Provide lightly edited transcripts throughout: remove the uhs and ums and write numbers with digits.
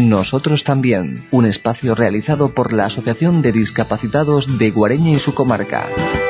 Nosotros también, un espacio realizado por la Asociación de Discapacitados de Guareña y su comarca.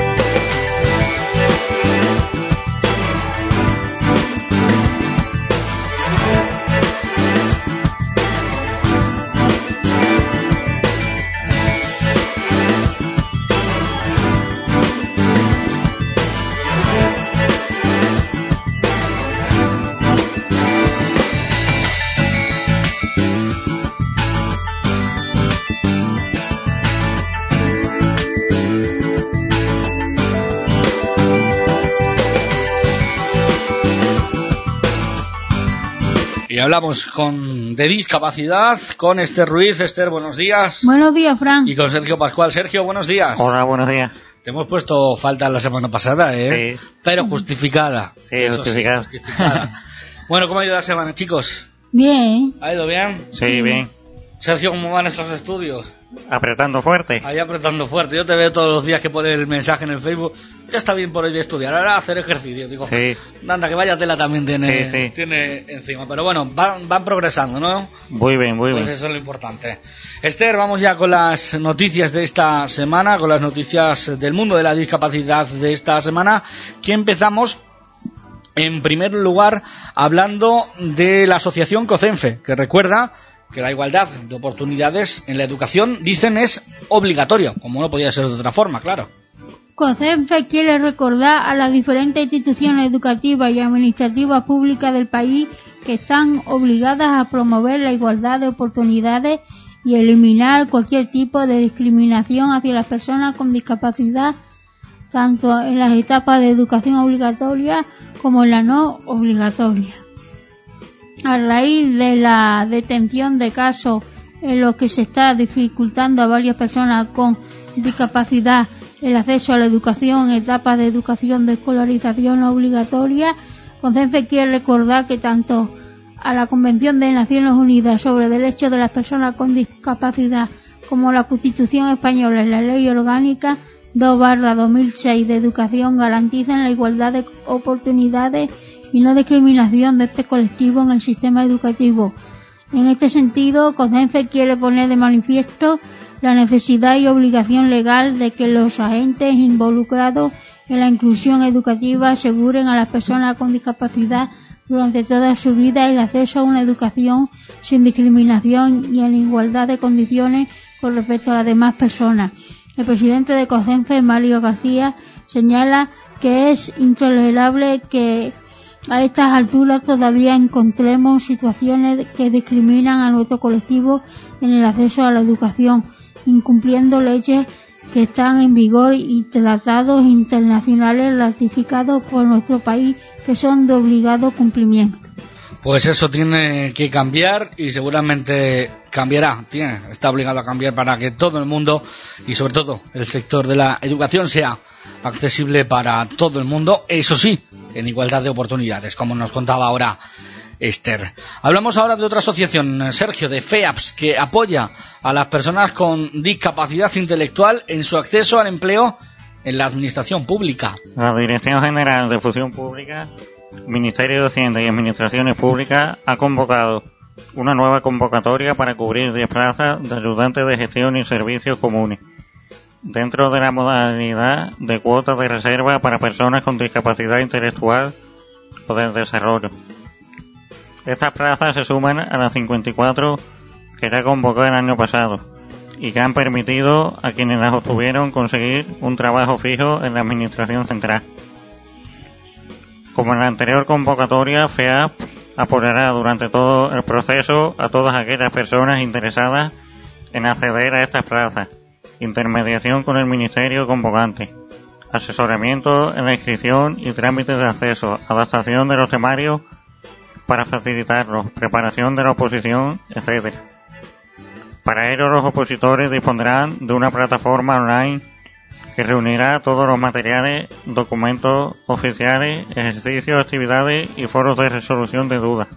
Y hablamos de discapacidad con Esther Ruiz. Esther, buenos días. Buenos días, Fran. Y con Sergio Pascual. Sergio, buenos días. Hola, buenos días. Te hemos puesto falta la semana pasada, ¿eh? Sí. Pero justificada. Sí, justificada. Sí, justificada. Bueno, ¿cómo ha ido la semana, chicos? Bien. ¿Ha ido bien? Sí, bien. Sergio, ¿cómo van estos estudios? Apretando fuerte. Ahí apretando fuerte. Yo te veo todos los días que pones el mensaje en el Facebook. Ya está bien por hoy de estudiar, ahora hacer ejercicio. Digo, sí. Anda, que vaya tela también tiene, sí. tiene encima. Pero bueno, van progresando, ¿no? Muy bien, muy bien. Pues eso es lo importante. Esther, vamos ya con las noticias de esta semana, con las noticias del mundo de la discapacidad de esta semana, que empezamos en primer lugar hablando de la asociación COCENFE, que recuerda que la igualdad de oportunidades en la educación, dicen, es obligatoria, como no podía ser de otra forma, claro. COCENFE quiere recordar a las diferentes instituciones educativas y administrativas públicas del país que están obligadas a promover la igualdad de oportunidades y eliminar cualquier tipo de discriminación hacia las personas con discapacidad, tanto en las etapas de educación obligatoria como en la no obligatoria. A raíz de la detención de casos en los que se está dificultando a varias personas con discapacidad el acceso a la educación en etapas de educación de escolarización obligatoria, COCENFE quiere recordar que tanto a la Convención de Naciones Unidas sobre Derechos de las Personas con Discapacidad como la Constitución Española y la Ley Orgánica 2/2006 de Educación garantizan la igualdad de oportunidades y no discriminación de este colectivo en el sistema educativo. En este sentido, COCENFE quiere poner de manifiesto la necesidad y obligación legal de que los agentes involucrados en la inclusión educativa aseguren a las personas con discapacidad durante toda su vida el acceso a una educación sin discriminación y en igualdad de condiciones con respecto a las demás personas. El presidente de COCENFE, Mario García, señala que es intolerable que a estas alturas todavía encontremos situaciones que discriminan a nuestro colectivo en el acceso a la educación, incumpliendo leyes que están en vigor y tratados internacionales ratificados por nuestro país que son de obligado cumplimiento. Pues eso tiene que cambiar y seguramente cambiará. Está obligado a cambiar para que todo el mundo y sobre todo el sector de la educación sea accesible para todo el mundo, eso sí, en igualdad de oportunidades, como nos contaba ahora Esther. Hablamos ahora de otra asociación, Sergio, de FEAPS, que apoya a las personas con discapacidad intelectual en su acceso al empleo en la administración pública. La Dirección General de Función Pública, Ministerio de Hacienda y Administraciones Públicas ha convocado una nueva convocatoria para cubrir 10 plazas de ayudantes de gestión y servicios comunes, dentro de la modalidad de cuotas de reserva para personas con discapacidad intelectual o de desarrollo. Estas plazas se suman a las 54 que ya convocó el año pasado y que han permitido a quienes las obtuvieron conseguir un trabajo fijo en la Administración Central. Como en la anterior convocatoria, FEAP apoyará durante todo el proceso a todas aquellas personas interesadas en acceder a estas plazas, intermediación con el Ministerio convocante, asesoramiento en la inscripción y trámites de acceso, adaptación de los temarios para facilitarlos, preparación de la oposición, etc. Para ello, los opositores dispondrán de una plataforma online que reunirá todos los materiales, documentos oficiales, ejercicios, actividades y foros de resolución de dudas.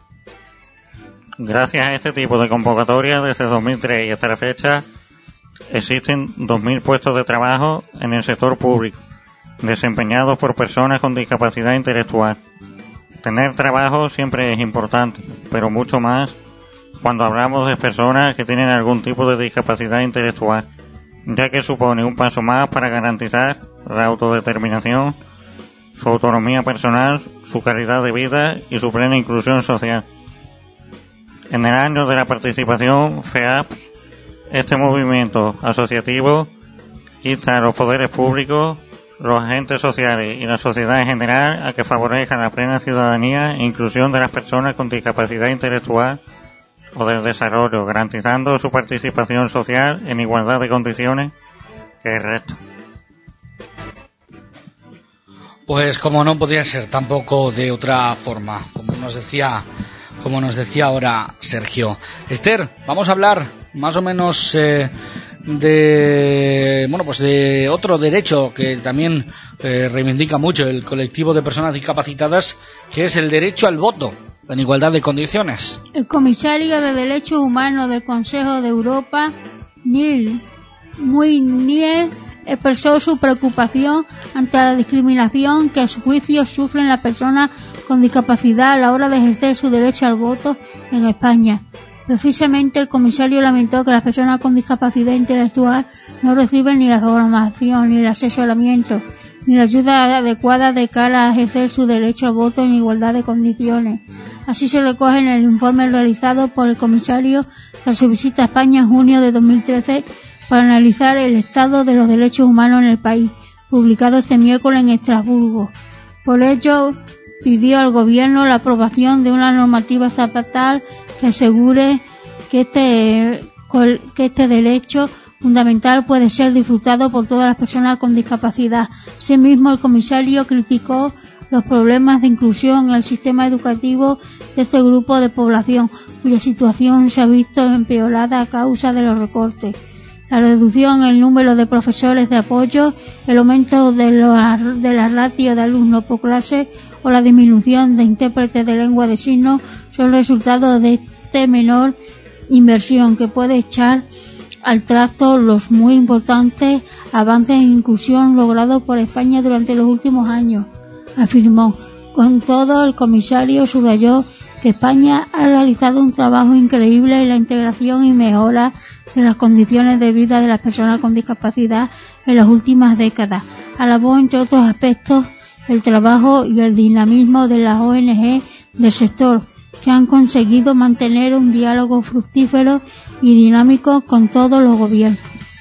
Gracias a este tipo de convocatoria, desde 2003 y hasta la fecha, existen 2.000 puestos de trabajo en el sector público, desempeñados por personas con discapacidad intelectual. Tener trabajo siempre es importante, pero mucho más cuando hablamos de personas que tienen algún tipo de discapacidad intelectual, ya que supone un paso más para garantizar la autodeterminación, su autonomía personal, su calidad de vida y su plena inclusión social. En el año de la participación FEAPS, este movimiento asociativo insta a los poderes públicos, los agentes sociales y la sociedad en general a que favorezcan la plena ciudadanía e inclusión de las personas con discapacidad intelectual o del desarrollo, garantizando su participación social en igualdad de condiciones que el resto. Pues como no podía ser tampoco de otra forma, como nos decía ahora Sergio. Esther, vamos a hablar más o menos de otro derecho que también reivindica mucho el colectivo de personas discapacitadas, que es el derecho al voto en igualdad de condiciones. El comisario de Derechos Humanos del Consejo de Europa, Neil Munier, expresó su preocupación ante la discriminación que a su juicio sufren las personas con discapacidad a la hora de ejercer su derecho al voto en España. Precisamente el comisario lamentó que las personas con discapacidad intelectual no reciben ni la formación, ni el asesoramiento, ni la ayuda adecuada de cara a ejercer su derecho al voto en igualdad de condiciones. Así se recoge en el informe realizado por el comisario tras su visita a España en junio de 2013 para analizar el estado de los derechos humanos en el país, publicado este miércoles en Estrasburgo. Por ello, pidió al Gobierno la aprobación de una normativa estatal que asegure que este derecho fundamental puede ser disfrutado por todas las personas con discapacidad. Asimismo, el comisario criticó los problemas de inclusión en el sistema educativo de este grupo de población, cuya situación se ha visto empeorada a causa de los recortes. La reducción en el número de profesores de apoyo, el aumento de la ratio de alumnos por clase o la disminución de intérpretes de lengua de signos son resultados de esta menor inversión que puede echar al trasto los muy importantes avances en inclusión logrados por España durante los últimos años, afirmó. Con todo, el comisario subrayó que España ha realizado un trabajo increíble en la integración y mejora de las condiciones de vida de las personas con discapacidad en las últimas décadas. Alabó, entre otros aspectos, el trabajo y el dinamismo de las ONG del sector, que han conseguido mantener un diálogo fructífero y dinámico con todos los gobiernos.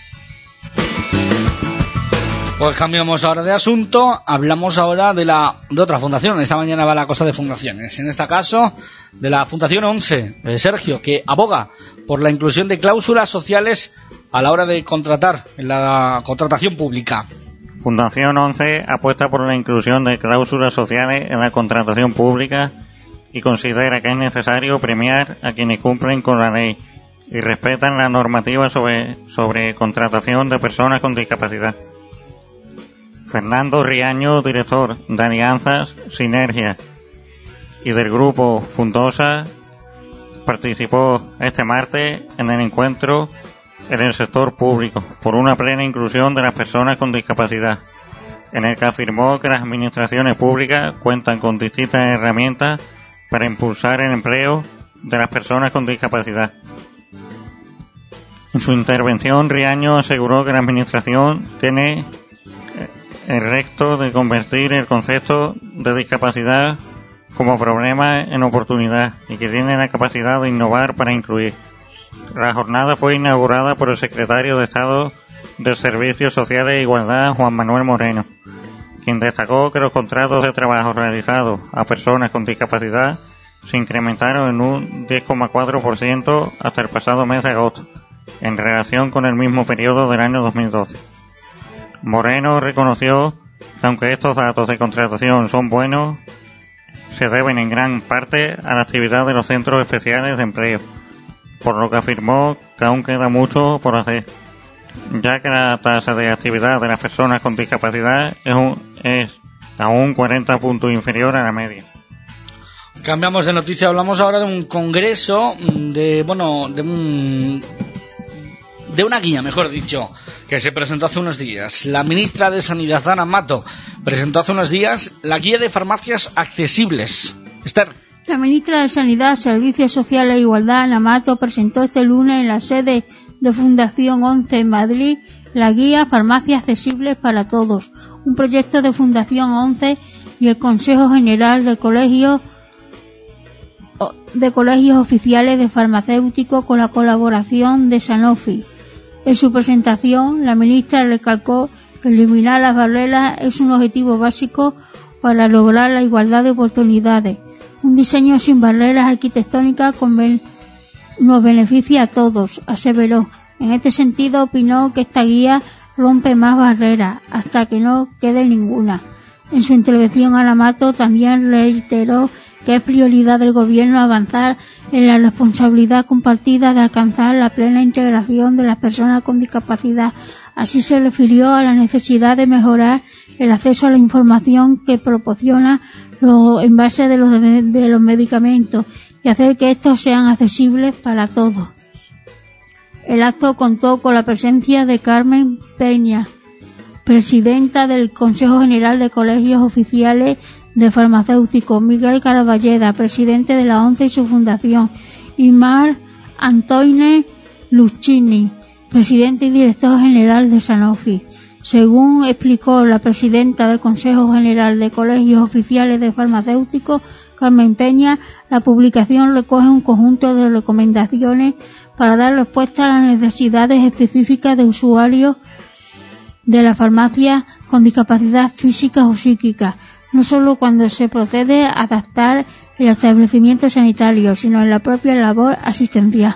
Pues cambiamos ahora de asunto, hablamos ahora de otra fundación. Esta mañana va la cosa de fundaciones, en este caso de la Fundación 11, Sergio, que aboga por la inclusión de cláusulas sociales a la hora de contratar, en la contratación pública. Fundación 11 apuesta por la inclusión de cláusulas sociales en la contratación pública y considera que es necesario premiar a quienes cumplen con la ley y respetan la normativa sobre contratación de personas con discapacidad. Fernando Riaño, director de Alianzas Sinergia y del grupo Fundosa, participó este martes en el encuentro en el sector público por una plena inclusión de las personas con discapacidad, en el que afirmó que las administraciones públicas cuentan con distintas herramientas para impulsar el empleo de las personas con discapacidad. En su intervención, Riaño aseguró que la administración tiene el reto de convertir el concepto de discapacidad como problema en oportunidad y que tiene la capacidad de innovar para incluir. La jornada fue inaugurada por el secretario de Estado del Servicios Sociales e Igualdad, Juan Manuel Moreno, quien destacó que los contratos de trabajo realizados a personas con discapacidad se incrementaron en un 10,4% hasta el pasado mes de agosto, en relación con el mismo periodo del año 2012. Moreno reconoció que aunque estos datos de contratación son buenos, se deben en gran parte a la actividad de los centros especiales de empleo, por lo que afirmó que aún queda mucho por hacer, ya que la tasa de actividad de las personas con discapacidad es aún 40 puntos inferior a la media. Cambiamos de noticia, hablamos ahora de un congreso, de una guía, mejor dicho, que se presentó hace unos días. La ministra de Sanidad, Ana Mato, presentó hace unos días la guía de farmacias accesibles. Esther. La ministra de Sanidad, Servicios Sociales e Igualdad, Ana Mato, presentó este lunes en la sede de Fundación 11 en Madrid la guía Farmacias Accesibles para Todos, un proyecto de Fundación 11 y el Consejo General de Colegios Oficiales de Farmacéuticos con la colaboración de Sanofi. En su presentación, la ministra recalcó que eliminar las barreras es un objetivo básico para lograr la igualdad de oportunidades. Un diseño sin barreras arquitectónicas nos beneficia a todos, aseveró. En este sentido, opinó que esta guía rompe más barreras hasta que no quede ninguna. En su intervención, Ana Mato también reiteró que es prioridad del Gobierno avanzar en la responsabilidad compartida de alcanzar la plena integración de las personas con discapacidad. Así se refirió a la necesidad de mejorar el acceso a la información que proporciona los envases de los medicamentos y hacer que estos sean accesibles para todos. El acto contó con la presencia de Carmen Peña, presidenta del Consejo General de Colegios Oficiales de Farmacéuticos, Miguel Caraballeda, presidente de la ONCE y su fundación, y Mar Antoine Luchini, presidente y director general de Sanofi. Según explicó la presidenta del Consejo General de Colegios Oficiales de Farmacéuticos, Carmen Peña, la publicación recoge un conjunto de recomendaciones para dar respuesta a las necesidades específicas de usuarios de la farmacia con discapacidad física o psíquica, no solo cuando se procede a adaptar el establecimiento sanitario, sino en la propia labor asistencial.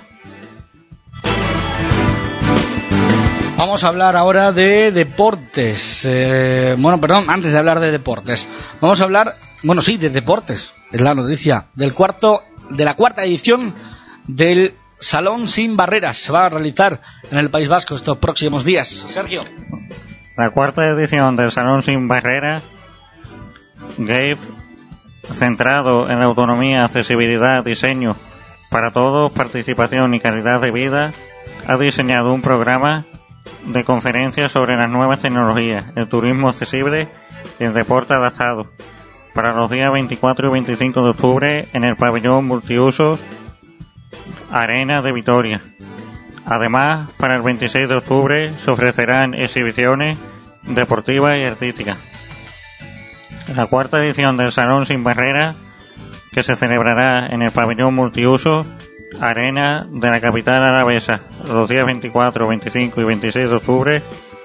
Vamos a hablar ahora de deportes. Antes de hablar de deportes, vamos a hablar, de deportes. Es la noticia de la cuarta edición del Salón Sin Barreras. Se va a realizar en el País Vasco estos próximos días. Sergio. La cuarta edición del Salón Sin Barreras, GAFE, centrado en la autonomía, accesibilidad, diseño para todos, participación y calidad de vida, ha diseñado un programa de conferencias sobre las nuevas tecnologías, el turismo accesible y el deporte adaptado para los días 24 y 25 de octubre en el pabellón multiusos Arena de Vitoria. Además, para el 26 de octubre se ofrecerán exhibiciones deportivas y artísticas. La cuarta edición del Salón Sin Barreras, que se celebrará en el pabellón multiusos Arena de la capital alavesa los días 24, 25 y 26 de octubre,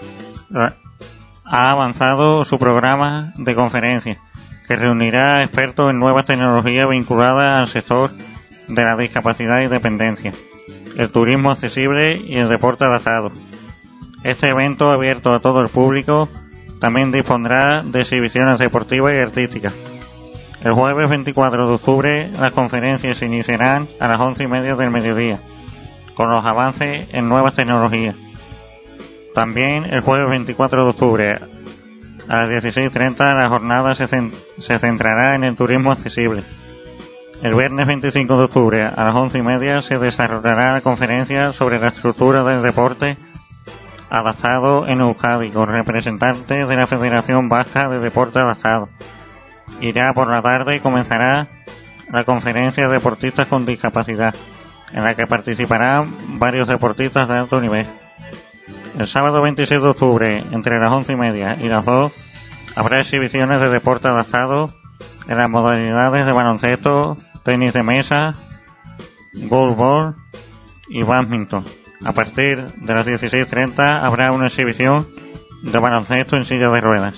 ha avanzado su programa de conferencias, que reunirá expertos en nuevas tecnologías vinculadas al sector de la discapacidad y dependencia, el turismo accesible y el deporte adaptado. Este evento, abierto a todo el público, también dispondrá de exhibiciones deportivas y artísticas. El jueves 24 de octubre las conferencias se iniciarán a las 11:30 del mediodía, con los avances en nuevas tecnologías. También el jueves 24 de octubre a las 16:30 la jornada se centrará en el turismo accesible. El viernes 25 de octubre a las 11:30 se desarrollará la conferencia sobre la estructura del deporte adaptado en Euskadi con representantes de la Federación Vasca de Deporte Adaptado. Y ya por la tarde comenzará la conferencia de deportistas con discapacidad, en la que participarán varios deportistas de alto nivel. El sábado 26 de octubre, entre las 11:30 y las 2, habrá exhibiciones de deporte adaptado en las modalidades de baloncesto, tenis de mesa, goalball y bádminton. A partir de las 16:30 habrá una exhibición de baloncesto en silla de ruedas.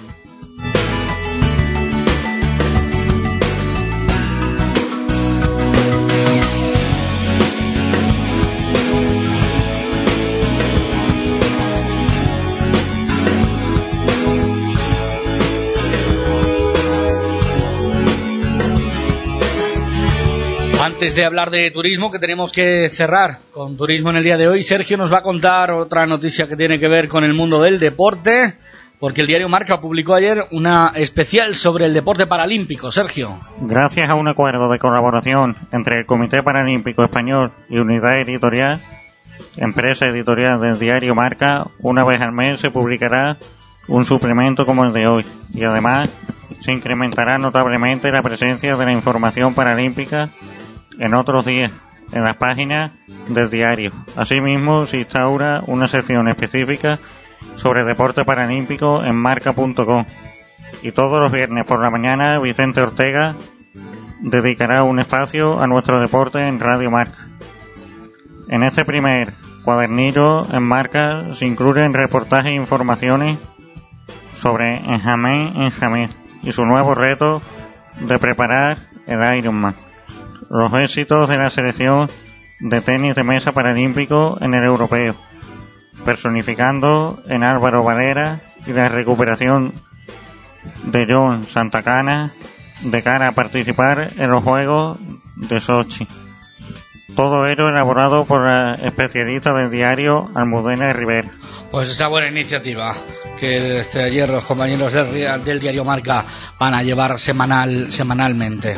Antes de hablar de turismo, que tenemos que cerrar con turismo en el día de hoy, Sergio nos va a contar otra noticia que tiene que ver con el mundo del deporte, porque el diario Marca publicó ayer una especial sobre el deporte paralímpico. Sergio. Gracias a un acuerdo de colaboración entre el Comité Paralímpico Español y Unidad Editorial, empresa editorial del diario Marca, una vez al mes se publicará un suplemento como el de hoy, y además se incrementará notablemente la presencia de la información paralímpica en otros días en las páginas del diario. Asimismo, se instaura una sección específica sobre deporte paralímpico en marca.com. Y todos los viernes por la mañana Vicente Ortega dedicará un espacio a nuestro deporte en Radio Marca. En este primer cuadernillo en Marca se incluyen reportajes e informaciones sobre Enjamé y su nuevo reto de preparar el Ironman, los éxitos de la selección de tenis de mesa paralímpico en el europeo, personificando en Álvaro Valera, y la recuperación de John Santacana de cara a participar en los Juegos de Sochi. Todo ello elaborado por la especialista del diario Almudena Rivera. Pues esa buena iniciativa que ayer los compañeros del diario Marca van a llevar semanalmente.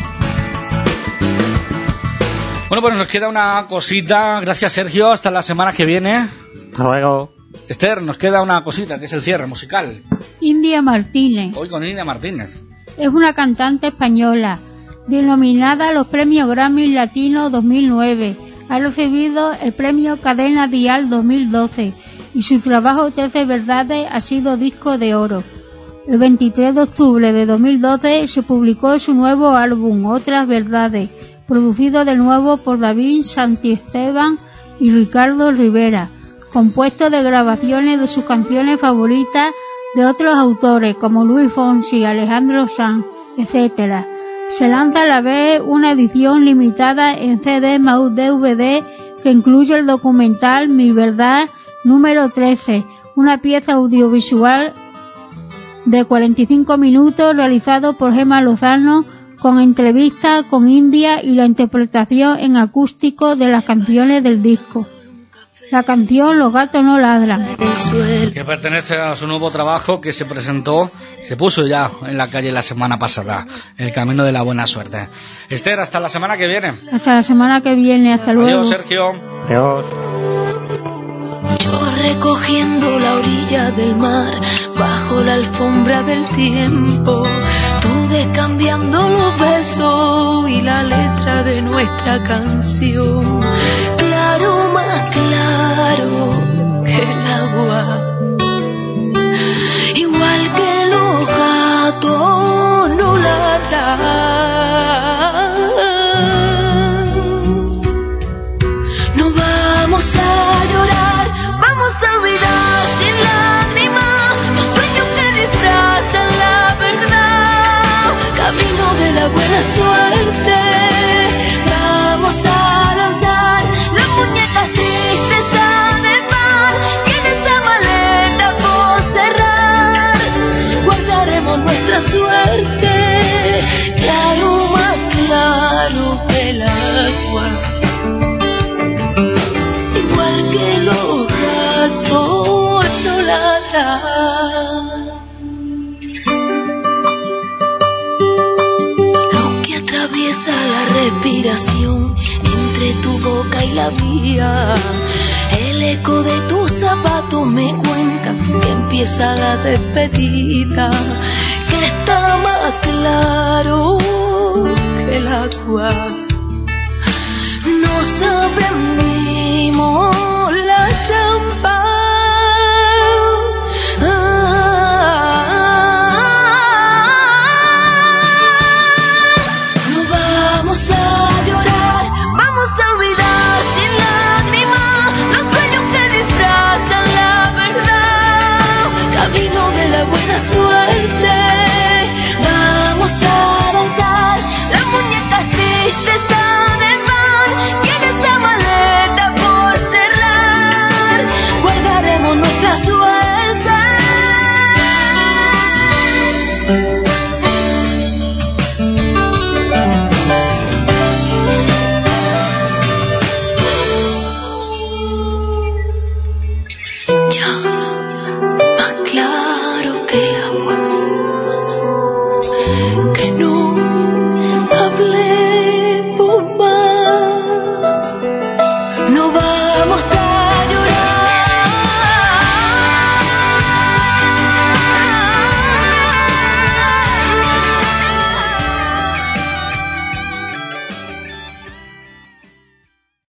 Bueno, pues nos queda una cosita. Gracias, Sergio. Hasta la semana que viene. Hasta luego. Esther, nos queda una cosita, que es el cierre musical. India Martínez. Hoy con India Martínez. Es una cantante española, denominada a los premios Grammy Latino 2009. Ha recibido el premio Cadena Dial 2012 y su trabajo 13 Verdades ha sido disco de oro. El 23 de octubre de 2012 se publicó su nuevo álbum Otras Verdades, producido de nuevo por David Santiesteban y Ricardo Rivera, compuesto de grabaciones de sus canciones favoritas de otros autores como Luis Fonsi, Alejandro Sanz, etc. Se lanza a la vez una edición limitada en CD más DVD que incluye el documental Mi Verdad número 13, una pieza audiovisual de 45 minutos realizado por Gemma Lozano con entrevistas con India y la interpretación en acústico de las canciones del disco. La canción Los gatos no ladran, que pertenece a su nuevo trabajo que se puso ya en la calle la semana pasada, El Camino de la Buena Suerte. Esther, hasta la semana que viene. Hasta la semana que viene, hasta luego. Adiós, Sergio. Adiós. Yo recogiendo la orilla del mar, bajo la alfombra del tiempo, tú descambiando los besos y la letra de nuestra canción. Claro, más claro que el agua, igual que los gatos no ladran. No vamos a llorar, vamos a olvidar sin lágrimas los sueños que disfrazan la verdad. Camino de la buena suerte, vamos a lanzar las muñecas tristes al mar, y en esta maleta por cerrar guardaremos nuestra suerte. Claro, más claro que el agua, igual que los gatos no ladran. Lo que atraviesa la respiración entre tu boca y la mía, el eco de tus zapatos me cuenta que empieza la despedida, que está más claro que el agua. Nos aprendimos las